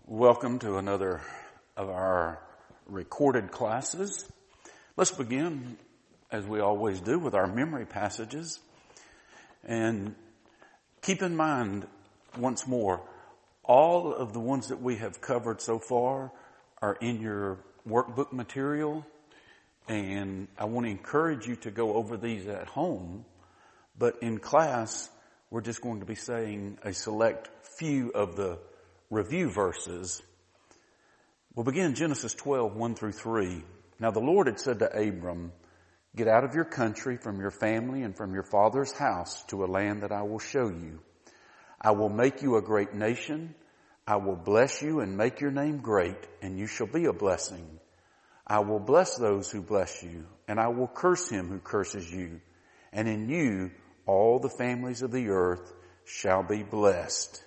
Welcome to another of our recorded classes. Let's begin, as we always do, with our memory passages. And keep in mind, once more, all of the ones that we have covered so far are in your workbook material. And I want to encourage you to go over these at home. But in class, we're just going to be saying a select few of the review verses. We'll begin Genesis 12, 1 through 3. Now the Lord had said to Abram, "Get out of your country, from your family, and from your father's house to a land that I will show you. I will make you a great nation. I will bless you and make your name great, and you shall be a blessing. I will bless those who bless you, and I will curse him who curses you. And in you all the families of the earth shall be blessed."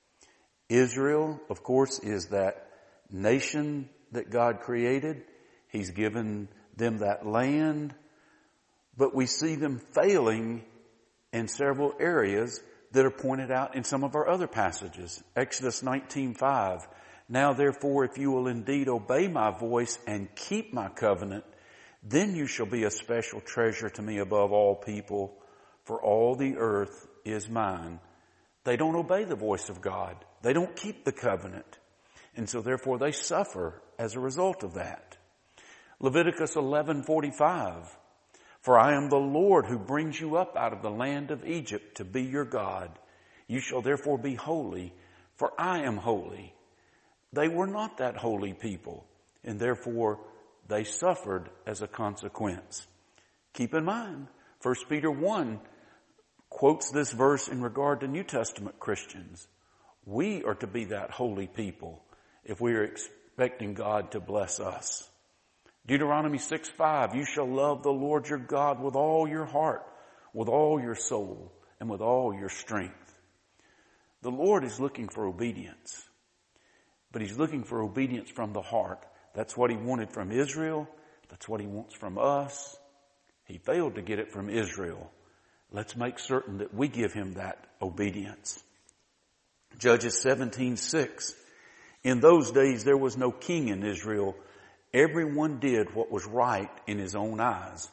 Israel, of course, is that nation that God created. He's given them that land, but we see them failing in several areas that are pointed out in some of our other passages. Exodus 19:5. "Now therefore, if you will indeed obey my voice and keep my covenant, then you shall be a special treasure to me above all people, for all the earth is mine." They don't obey the voice of God. They don't keep the covenant. And so therefore they suffer as a result of that. Leviticus 11:45. "For I am the Lord who brings you up out of the land of Egypt to be your God. You shall therefore be holy, for I am holy." They were not that holy people, and therefore they suffered as a consequence. Keep in mind, 1 Peter 1 quotes this verse in regard to New Testament Christians. We are to be that holy people if we are expecting God to bless us. Deuteronomy 6:5, "You shall love the Lord your God with all your heart, with all your soul, and with all your strength." The Lord is looking for obedience, but He's looking for obedience from the heart. That's what He wanted from Israel. That's what He wants from us. He failed to get it from Israel. Let's make certain that we give Him that obedience. Judges 17:6. "In those days there was no king in Israel. Everyone did what was right in his own eyes."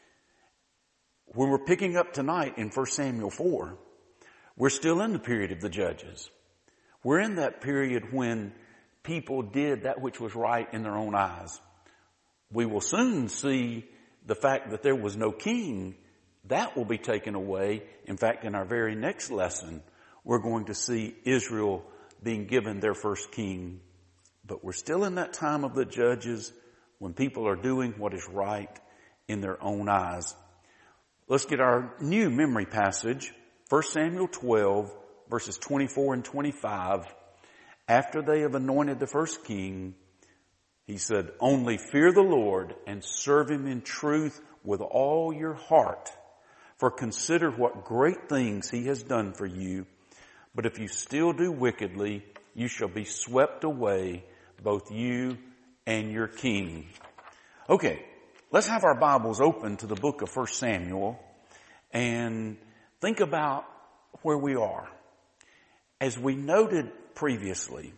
When we're picking up tonight in 1 Samuel 4, we're still in the period of the judges. We're in that period when people did that which was right in their own eyes. We will soon see the fact that there was no king. That will be taken away. In fact, in our very next lesson, we're going to see Israel being given their first king. But we're still in that time of the judges when people are doing what is right in their own eyes. Let's get our new memory passage, 1 Samuel 12, verses 24 and 25. After they have anointed the first king, he said, "Only fear the Lord and serve Him in truth with all your heart. For consider what great things He has done for you. But if you still do wickedly, you shall be swept away, both you and your king." Okay, let's have our Bibles open to the book of 1 Samuel and think about where we are. As we noted previously,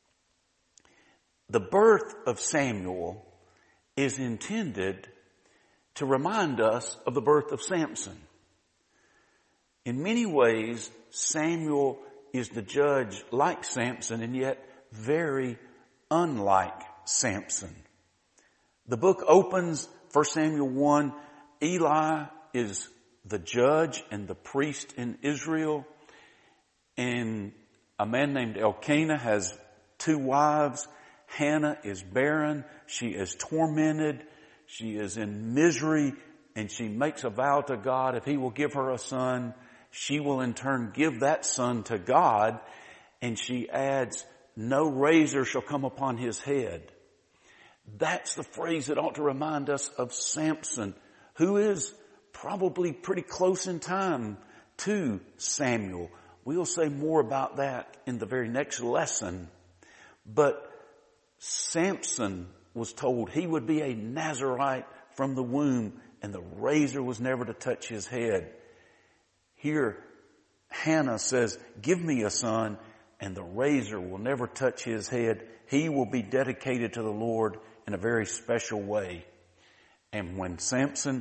the birth of Samuel is intended to remind us of the birth of Samson. In many ways, Samuel is the judge like Samson, and yet very unlike Samson. The book opens, 1 Samuel 1, Eli is the judge and the priest in Israel, and a man named Elkanah has 2 wives. Hannah is barren. She is tormented. She is in misery, and she makes a vow to God if He will give her a son, she will in turn give that son to God, and she adds, "No razor shall come upon his head." That's the phrase that ought to remind us of Samson, who is probably pretty close in time to Samuel. We'll say more about that in the very next lesson. But Samson was told he would be a Nazirite from the womb, and the razor was never to touch his head. Here, Hannah says, "Give me a son," and the razor will never touch his head. He will be dedicated to the Lord in a very special way. And when Samuel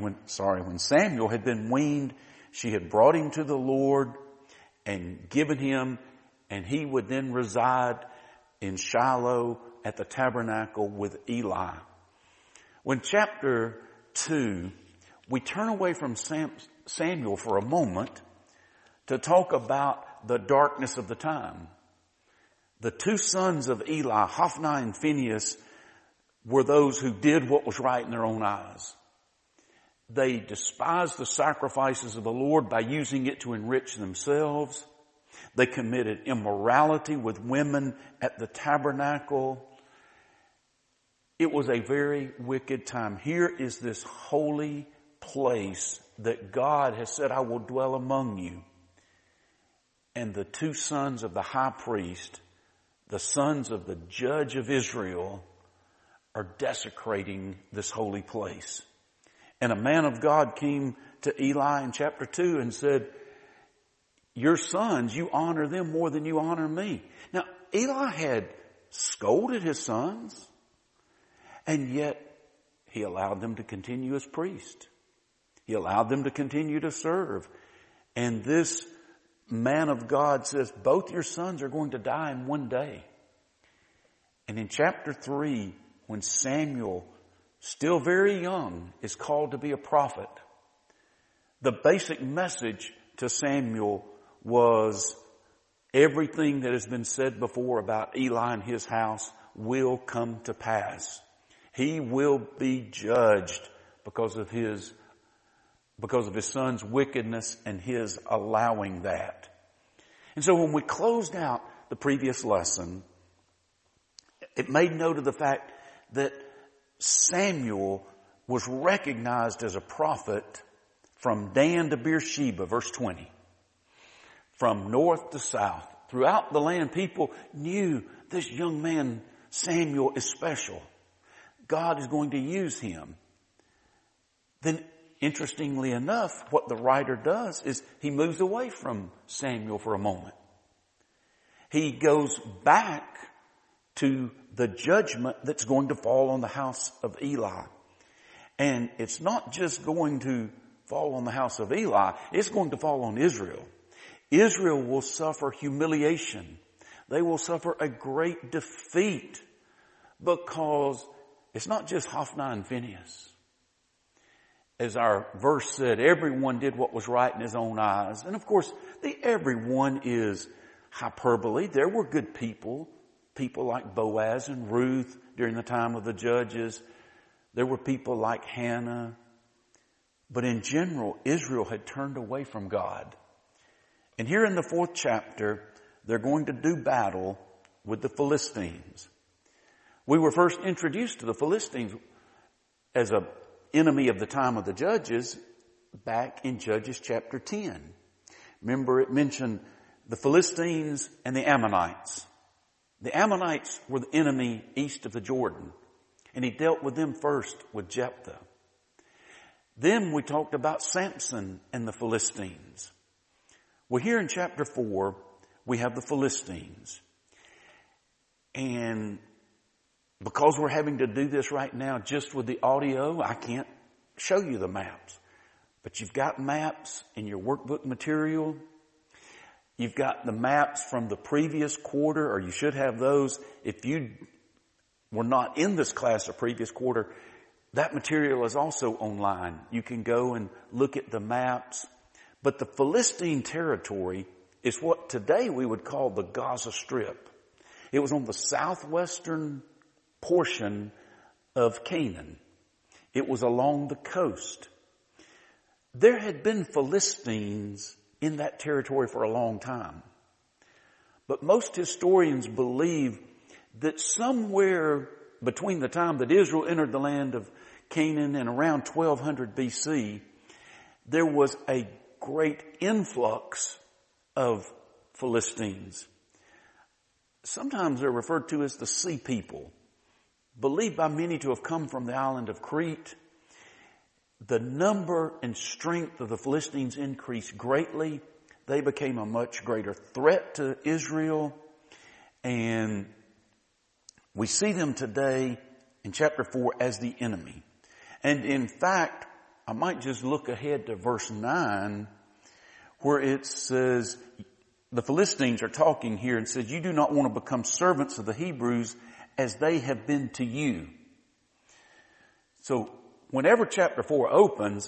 had been weaned, she had brought him to the Lord and given him, and he would then reside in Shiloh at the tabernacle with Eli. When chapter 2, we turn away from Samuel for a moment to talk about the darkness of the time. The two sons of Eli, Hophni and Phinehas, were those who did what was right in their own eyes. They despised the sacrifices of the Lord by using it to enrich themselves. They committed immorality with women at the tabernacle. It was a very wicked time. Here is this holy place that God has said, I will dwell among you. And the two sons of the high priest, the sons of the judge of Israel, are desecrating this holy place. And a man of God came to Eli in chapter 2 and said, your sons, you honor them more than you honor me. Now, Eli had scolded his sons, and yet he allowed them to continue as priests. He allowed them to continue to serve. And this man of God says, both your sons are going to die in one day. And in chapter 3, when Samuel, still very young, is called to be a prophet, the basic message to Samuel was everything that has been said before about Eli and his house will come to pass. He will be judged because of his son's wickedness and his allowing that. And so when we closed out the previous lesson, it made note of the fact that Samuel was recognized as a prophet from Dan to Beersheba, verse 20. From north to south. Throughout the land, people knew this young man, Samuel, is special. God is going to use him. Then, interestingly enough, what the writer does is he moves away from Samuel for a moment. He goes back to the judgment that's going to fall on the house of Eli. And it's not just going to fall on the house of Eli, it's going to fall on Israel. Israel will suffer humiliation. They will suffer a great defeat because it's not just Hophni and Phinehas. As our verse said, everyone did what was right in his own eyes. And of course, the everyone is hyperbole. There were good people like Boaz and Ruth during the time of the judges. There were people like Hannah. But in general, Israel had turned away from God. And here in the 4th chapter, they're going to do battle with the Philistines. We were first introduced to the Philistines as an enemy of the time of the judges back in Judges chapter 10. Remember, it mentioned the Philistines and the Ammonites. The Ammonites were the enemy east of the Jordan, and he dealt with them first with Jephthah. Then we talked about Samson and the Philistines. Well, here in chapter 4, we have the Philistines. And because we're having to do this right now just with the audio, I can't show you the maps. But you've got maps in your workbook material. You've got the maps from the previous quarter, or you should have those. If you were not in this class the previous quarter, that material is also online. You can go and look at the maps. But the Philistine territory is what today we would call the Gaza Strip. It was on the southwestern portion of Canaan. It was along the coast. There had been Philistines in that territory for a long time. But most historians believe that somewhere between the time that Israel entered the land of Canaan and around 1200 BC, there was a great influx of Philistines. Sometimes they're referred to as the Sea People, believed by many to have come from the island of Crete. The number and strength of the Philistines increased greatly. they became a much greater threat to Israel. And we see them today in chapter 4 as the enemy. And in fact, I might just look ahead to verse 9 where it says, the Philistines are talking here and says, you do not want to become servants of the Hebrews as they have been to you. So whenever chapter 4 opens,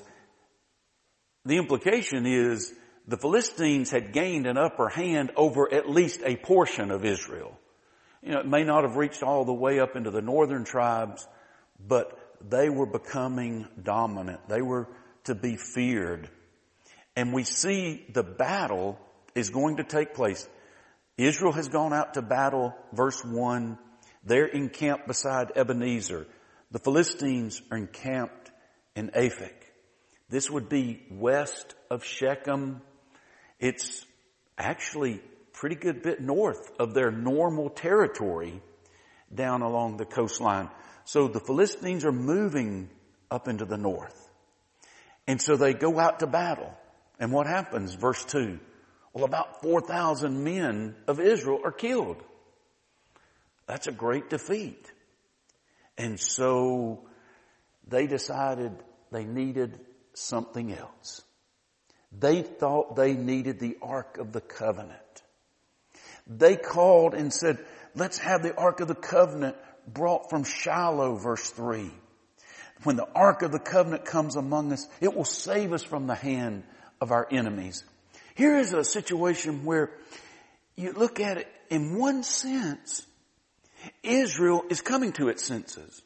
the implication is the Philistines had gained an upper hand over at least a portion of Israel. You know, it may not have reached all the way up into the northern tribes, but they were becoming dominant. They were to be feared. And we see the battle is going to take place. Israel has gone out to battle, verse 1. They're encamped beside Ebenezer. The Philistines are encamped in Aphek. This would be west of Shechem. It's actually pretty good bit north of their normal territory down along the coastline. So the Philistines are moving up into the north. And so they go out to battle. And what happens? Verse 2. Well, about 4,000 men of Israel are killed. That's a great defeat. And so they decided they needed something else. They thought they needed the Ark of the Covenant. They called and said, let's have the Ark of the Covenant brought from Shiloh, verse 3. When the Ark of the Covenant comes among us, it will save us from the hand of our enemies. Here is a situation where you look at it in one sense, Israel is coming to its senses.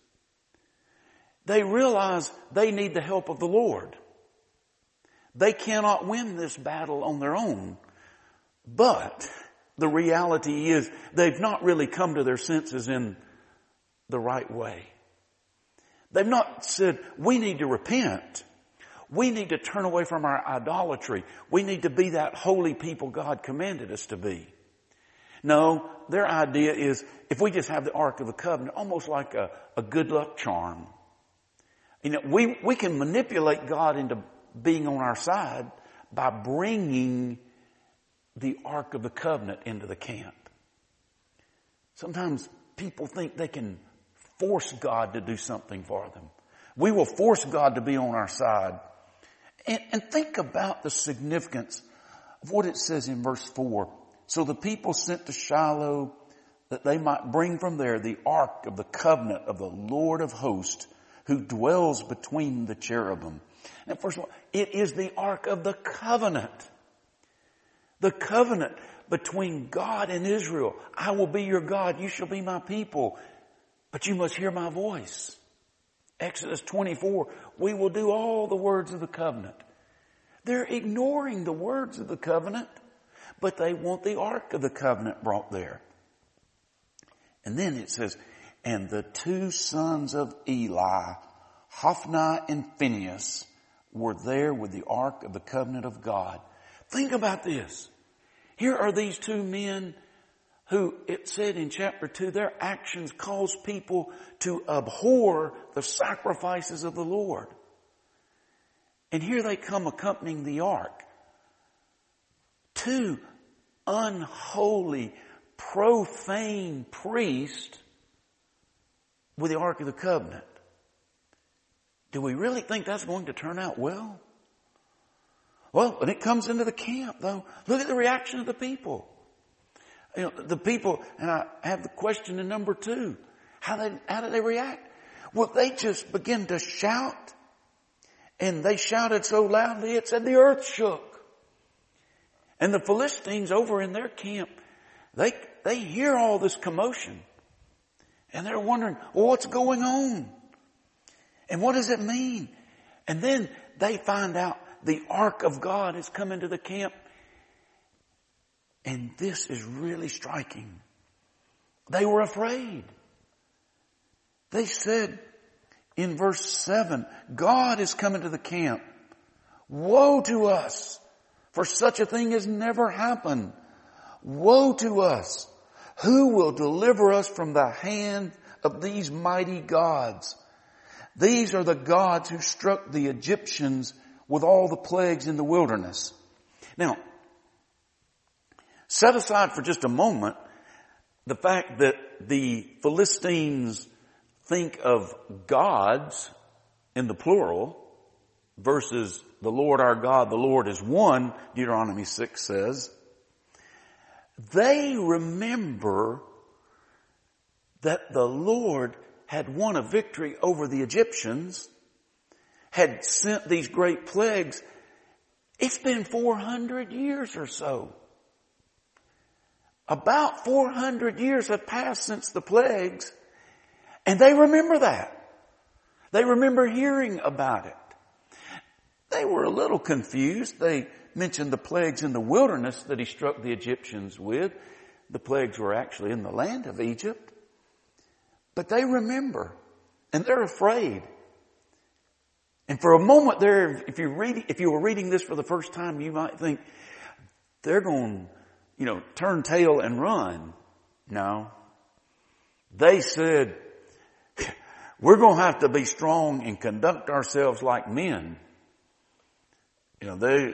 They realize they need the help of the Lord. They cannot win this battle on their own. But the reality is they've not really come to their senses in the right way. They've not said, we need to repent. We need to turn away from our idolatry. We need to be that holy people God commanded us to be. No, their idea is if we just have the Ark of the Covenant, almost like a good luck charm. You know, we can manipulate God into being on our side by bringing the Ark of the Covenant into the camp. Sometimes people think they can force God to do something for them. We will force God to be on our side. And think about the significance of what it says in verse 4. So the people sent to Shiloh that they might bring from there the Ark of the Covenant of the Lord of hosts, who dwells between the cherubim. And first of all, it is the Ark of the Covenant. The covenant between God and Israel. I will be your God. You shall be my people. But you must hear my voice. Exodus 24, we will do all the words of the covenant. They're ignoring the words of the covenant, but they want the Ark of the Covenant brought there. And then it says, and the two sons of Eli, Hophni and Phinehas, were there with the Ark of the Covenant of God. Think about this. Here are these two men who, it said in chapter 2, their actions cause people to abhor the sacrifices of the Lord. And here they come accompanying the ark. Two unholy, profane priests with the Ark of the Covenant. Do we really think that's going to turn out well? Well, when it comes into the camp, though, look at the reaction of the people. You know, the people, and I have the question in number 2. How did they react? Well, they just begin to shout. And they shouted so loudly, it said the earth shook. And the Philistines over in their camp, they hear all this commotion. And they're wondering, well, what's going on? And what does it mean? And then they find out the Ark of God has come into the camp. And this is really striking. They were afraid. They said in verse 7, God is coming to the camp. Woe to us, for such a thing has never happened. Woe to us. Who will deliver us from the hand of these mighty gods? These are the gods who struck the Egyptians with all the plagues in the wilderness. Now, Set aside for just a moment the fact that the Philistines think of gods in the plural versus the Lord our God, the Lord is one, Deuteronomy 6 says. They remember that the Lord had won a victory over the Egyptians, had sent these great plagues. It's been 400 years or so. About 400 years have passed since the plagues, and they remember that. They remember hearing about it. They were a little confused. They mentioned the plagues in the wilderness that he struck the Egyptians with. The plagues were actually in the land of Egypt. But they remember, and they're afraid. And for a moment there, if you were reading this for the first time, you might think they're going, turn tail and run. No. They said, we're going to have to be strong and conduct ourselves like men. They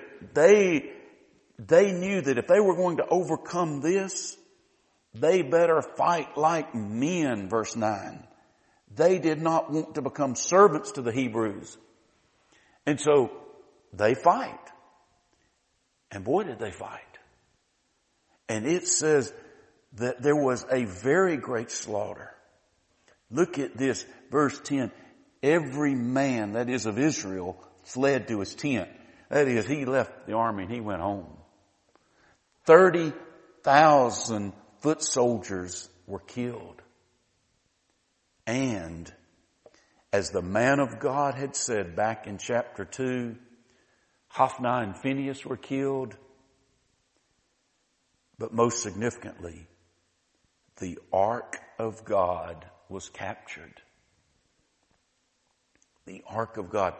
knew that if they were going to overcome this, they better fight like men, verse 9. They did not want to become servants to the Hebrews. And so they fight. And boy, did they fight. And it says that there was a very great slaughter. Look at this, verse 10. Every man, that is of Israel, fled to his tent. That is, he left the army and he went home. 30,000 foot soldiers were killed. And as the man of God had said back in chapter 2, Hophni and Phinehas were killed. But most significantly, the Ark of God was captured. The Ark of God.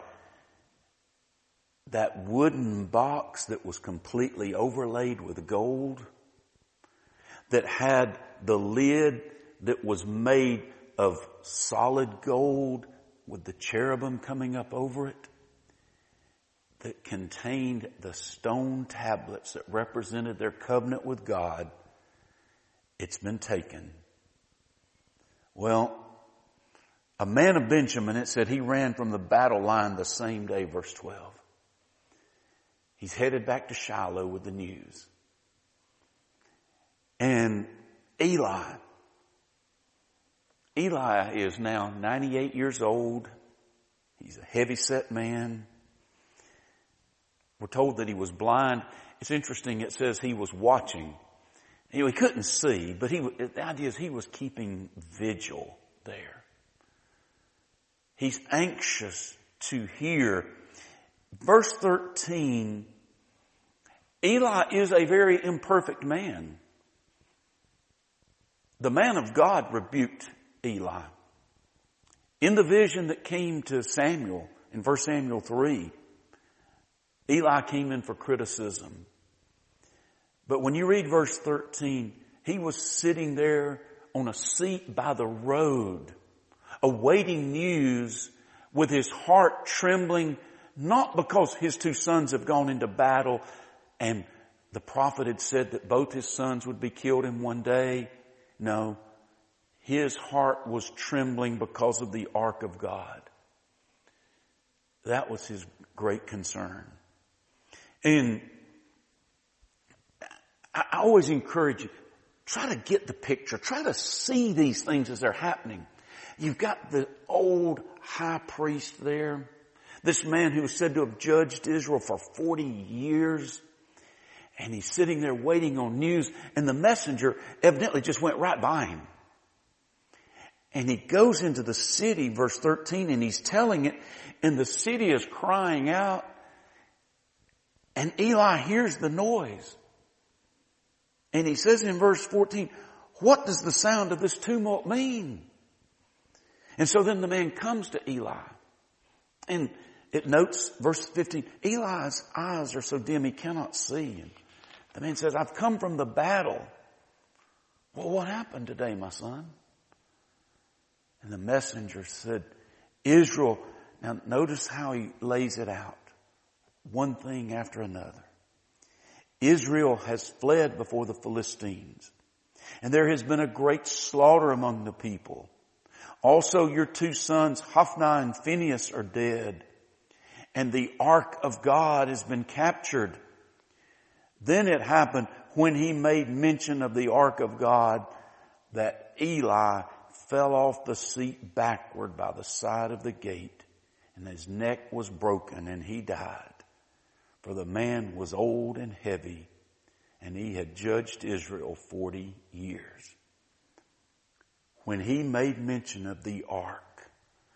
That wooden box that was completely overlaid with gold, that had the lid that was made of solid gold with the cherubim coming up over it, that contained the stone tablets that represented their covenant with God, it's been taken. Well, a man of Benjamin, it said he ran from the battle line the same day, verse 12. He's headed back to Shiloh with the news. And Eli is now 98 years old. He's a heavy-set man. We're told that he was blind. It's interesting, it says he was watching. He couldn't see, but the idea is he was keeping vigil there. He's anxious to hear. Verse 13, Eli is a very imperfect man. The man of God rebuked Eli. In the vision that came to Samuel in 1 Samuel 3, Eli came in for criticism. But when you read verse 13, he was sitting there on a seat by the road, awaiting news with his heart trembling, not because his two sons have gone into battle and the prophet had said that both his sons would be killed in one day. No, his heart was trembling because of the Ark of God. That was his great concern. And I always encourage you, try to get the picture. Try to see these things as they're happening. You've got the old high priest there. This man who was said to have judged Israel for 40 years. And he's sitting there waiting on news. And the messenger evidently just went right by him. And he goes into the city, verse 13, and he's telling it. And the city is crying out. And Eli hears the noise. And he says in verse 14, what does the sound of this tumult mean? And so then the man comes to Eli. And it notes, verse 15, Eli's eyes are so dim he cannot see. And the man says, I've come from the battle. Well, what happened today, my son? And the messenger said, Israel. Now notice how he lays it out. One thing after another. Israel has fled before the Philistines, and there has been a great slaughter among the people. Also your 2 sons, Hophni and Phinehas, are dead, and the ark of God has been captured. Then it happened, when he made mention of the ark of God, that Eli fell off the seat backward by the side of the gate, and his neck was broken, and he died. For the man was old and heavy, and he had judged Israel 40 years. When he made mention of the ark,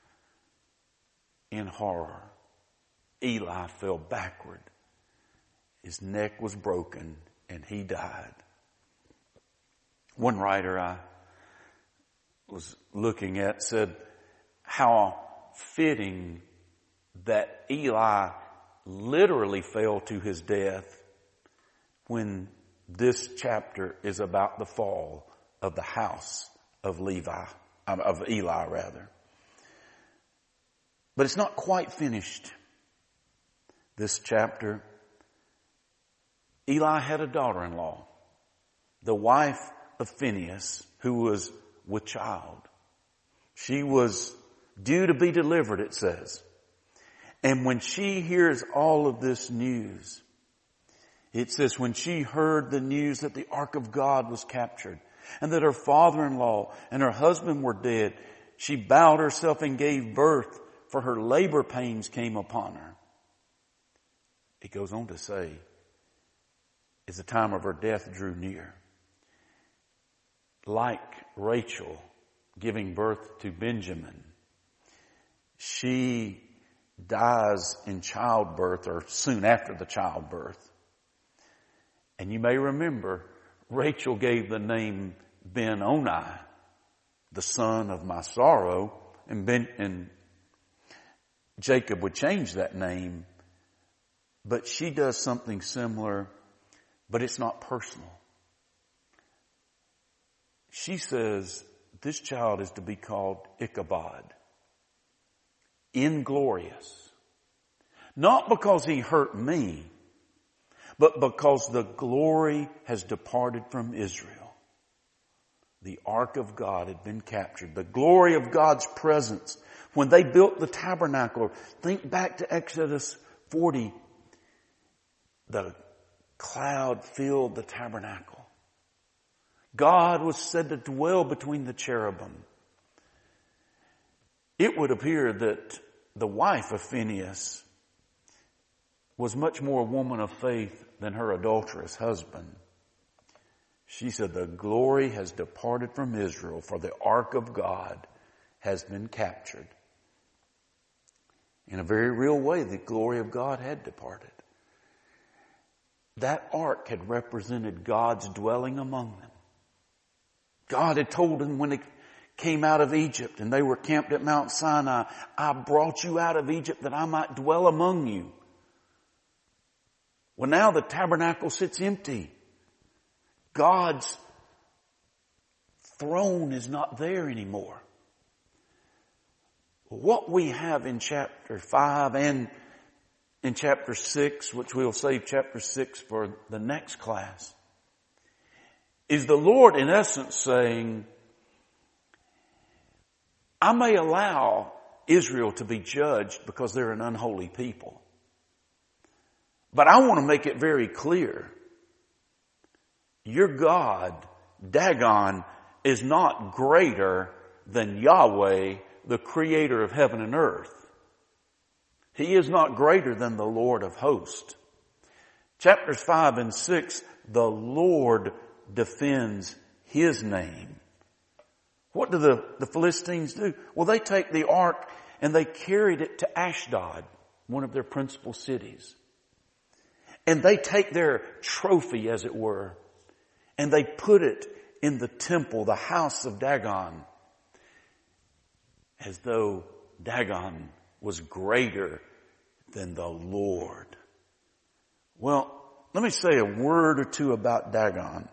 in horror, Eli fell backward. His neck was broken, and he died. One writer I was looking at said how fitting that Eli literally fell to his death when this chapter is about the fall of the house of Eli rather. But it's not quite finished. This chapter, Eli had a daughter-in-law, the wife of Phinehas, who was with child. She was due to be delivered, it says. And when she hears all of this news, it says when she heard the news that the ark of God was captured and that her father-in-law and her husband were dead, she bowed herself and gave birth, for her labor pains came upon her. It goes on to say, as the time of her death drew near, like Rachel giving birth to Benjamin, she dies in childbirth or soon after the childbirth. And you may remember Rachel gave the name Ben-Oni, the son of my sorrow, and Jacob would change that name, but she does something similar, but it's not personal. She says this child is to be called Ichabod, inglorious. Not because he hurt me, but because the glory has departed from Israel. The ark of God had been captured. The glory of God's presence. When they built the tabernacle, think back to Exodus 40. The cloud filled the tabernacle. God was said to dwell between the cherubim. It would appear that the wife of Phinehas was much more a woman of faith than her adulterous husband. She said, the glory has departed from Israel, for the ark of God has been captured. In a very real way, the glory of God had departed. That ark had represented God's dwelling among them. God had told them when they came out of Egypt and they were camped at Mount Sinai, I brought you out of Egypt that I might dwell among you. Well, now the tabernacle sits empty. God's throne is not there anymore. What we have in chapter 5 and in chapter 6, which we'll save chapter 6 for the next class, is the Lord in essence saying, I may allow Israel to be judged because they're an unholy people. But I want to make it very clear. Your God, Dagon, is not greater than Yahweh, the creator of heaven and earth. He is not greater than the Lord of hosts. Chapters 5 and 6, the Lord defends His name. What do the Philistines do? Well, they take the ark and they carried it to Ashdod, one of their principal cities. And they take their trophy, as it were, and they put it in the temple, the house of Dagon, as though Dagon was greater than the Lord. Well, let me say a word or two about Dagon.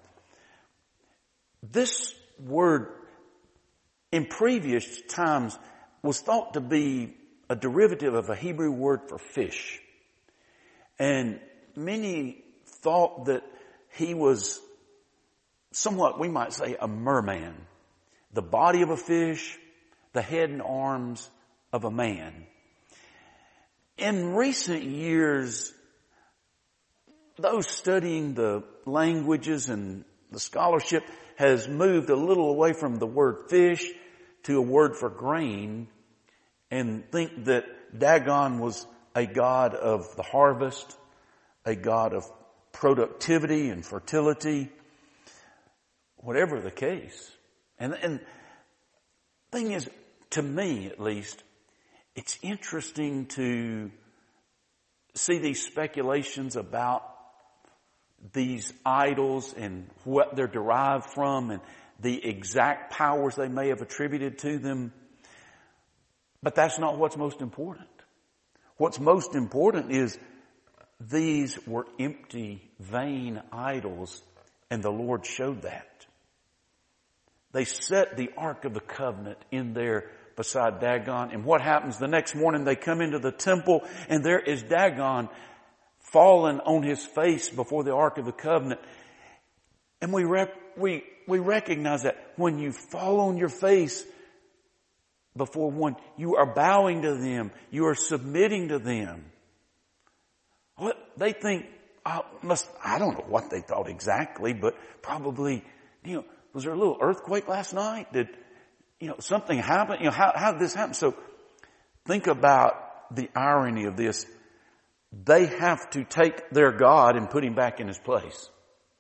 This word in previous times was thought to be a derivative of a Hebrew word for fish. And many thought that he was somewhat, we might say, a merman. The body of a fish, the head and arms of a man. In recent years, those studying the languages and the scholarship has moved a little away from the word fish to a word for grain, and think that Dagon was a god of the harvest, a god of productivity and fertility, whatever the case. And thing is, to me at least, it's interesting to see these speculations about these idols and what they're derived from and the exact powers they may have attributed to them. But that's not what's most important. What's most important is these were empty, vain idols, and the Lord showed that. They set the Ark of the Covenant in there beside Dagon, and what happens? The next morning they come into the temple, and there is Dagon fallen on his face before the Ark of the Covenant. And we recognize that when you fall on your face before one, you are bowing to them. You are submitting to them. What they think, I don't know what they thought exactly, but probably, was there a little earthquake last night? Did, something happen? How did this happen? So think about the irony of this. They have to take their God and put him back in his place.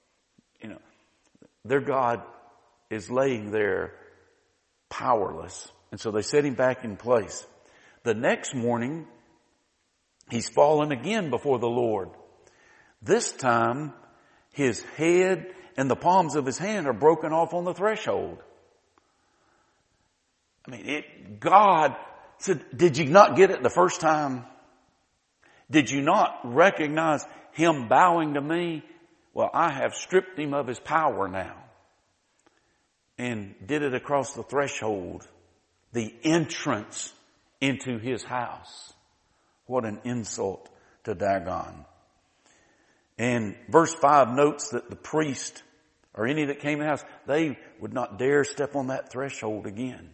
Their God is laying there powerless. And so they set him back in place. The next morning, he's fallen again before the Lord. This time, his head and the palms of his hand are broken off on the threshold. God said, did you not get it the first time? Did you not recognize him bowing to me? Well, I have stripped him of his power now. And did it across the threshold, the entrance into his house. What an insult to Dagon. And verse 5 notes that the priest or any that came in the house, they would not dare step on that threshold again.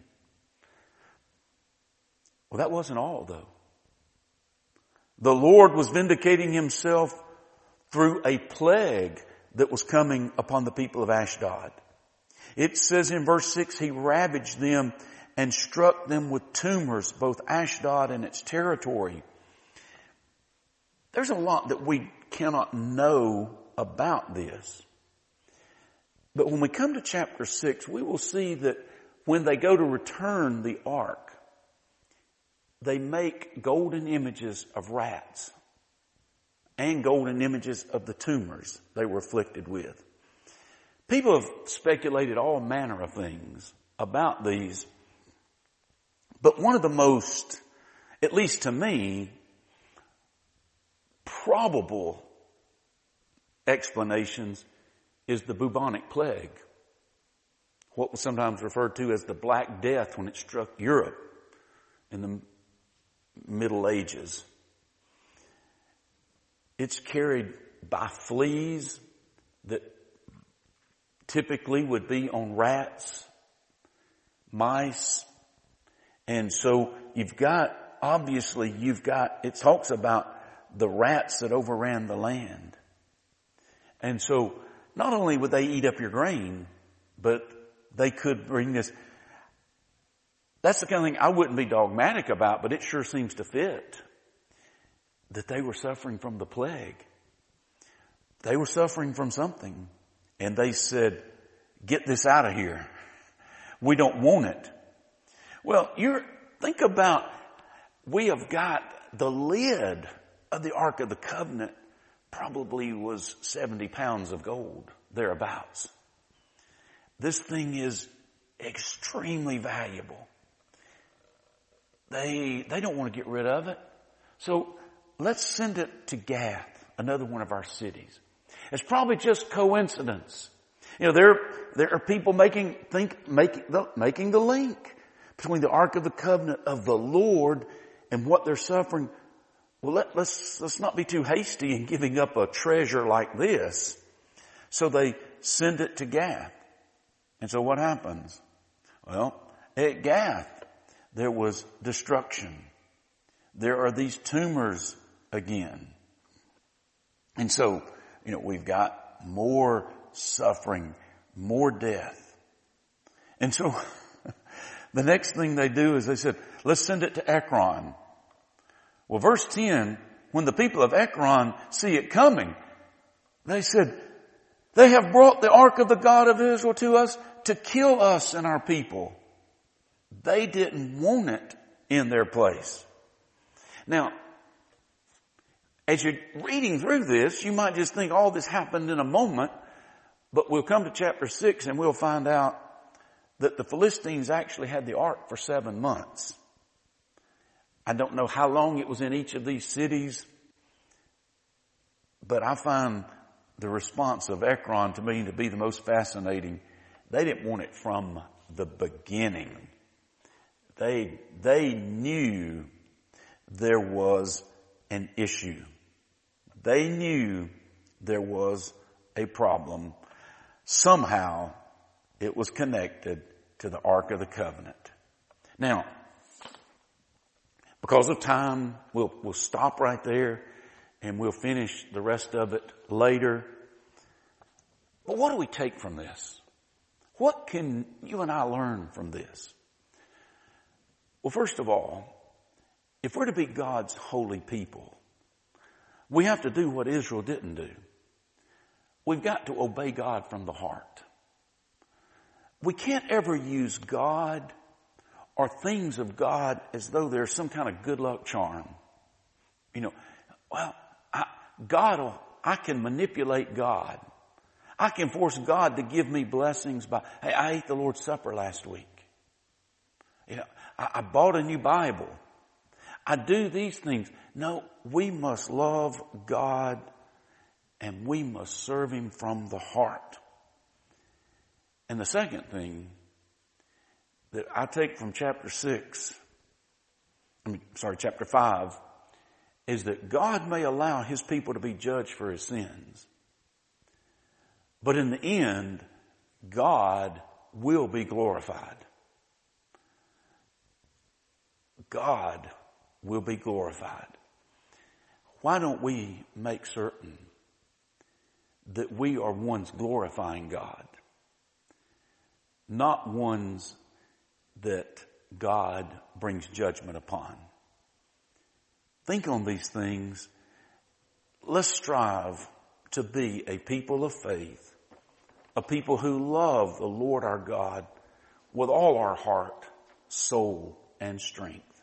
Well, that wasn't all though. The Lord was vindicating himself through a plague that was coming upon the people of Ashdod. It says in verse 6, he ravaged them and struck them with tumors, both Ashdod and its territory. There's a lot that we cannot know about this. But when we come to chapter 6, we will see that when they go to return the ark, they make golden images of rats and golden images of the tumors they were afflicted with. People have speculated all manner of things about these. But one of the most, at least to me, probable explanations is the bubonic plague. What was sometimes referred to as the Black Death when it struck Europe in the Middle Ages. It's carried by fleas that typically would be on rats, mice. And so it talks about the rats that overran the land. And so not only would they eat up your grain, but they could bring this. That's the kind of thing I wouldn't be dogmatic about, but it sure seems to fit. That they were suffering from the plague. They were suffering from something. And they said, get this out of here. We don't want it. Well, think about, we have got the lid of the Ark of the Covenant probably was 70 pounds of gold, thereabouts. This thing is extremely valuable. They don't want to get rid of it. So let's send it to Gath, another one of our cities. It's probably just coincidence. There are people making the link between the Ark of the Covenant of the Lord and what they're suffering. well, let's not be too hasty in giving up a treasure like this. So they send it to Gath. And so what happens? Well, at Gath, there was destruction. There are these tumors again. And so, we've got more suffering, more death. And so the next thing they do is they said, let's send it to Ekron. Well, verse 10, when the people of Ekron see it coming, they said, they have brought the ark of the God of Israel to us to kill us and our people. They didn't want it in their place. Now, as you're reading through this, you might just think all this happened in a moment, but we'll come to chapter 6 and we'll find out that the Philistines actually had the ark for 7 months. I don't know how long it was in each of these cities, but I find the response of Ekron to me to be the most fascinating. They didn't want it from the beginning. They knew there was an issue. They knew there was a problem. Somehow it was connected to the Ark of the Covenant. Now, because of time, we'll stop right there and we'll finish the rest of it later. But what do we take from this? What can you and I learn from this? Well, first of all, if we're to be God's holy people, we have to do what Israel didn't do. We've got to obey God from the heart. We can't ever use God or things of God as though they're some kind of good luck charm. I can manipulate God. I can force God to give me blessings by, hey, I ate the Lord's Supper last week. I bought a new Bible. I do these things. No, we must love God and we must serve Him from the heart. And the second thing that I take from chapter 5, is that God may allow His people to be judged for His sins. But in the end, God will be glorified. God will be glorified. Why don't we make certain that we are ones glorifying God, not ones that God brings judgment upon? Think on these things. Let's strive to be a people of faith, a people who love the Lord our God with all our heart, soul, and strength.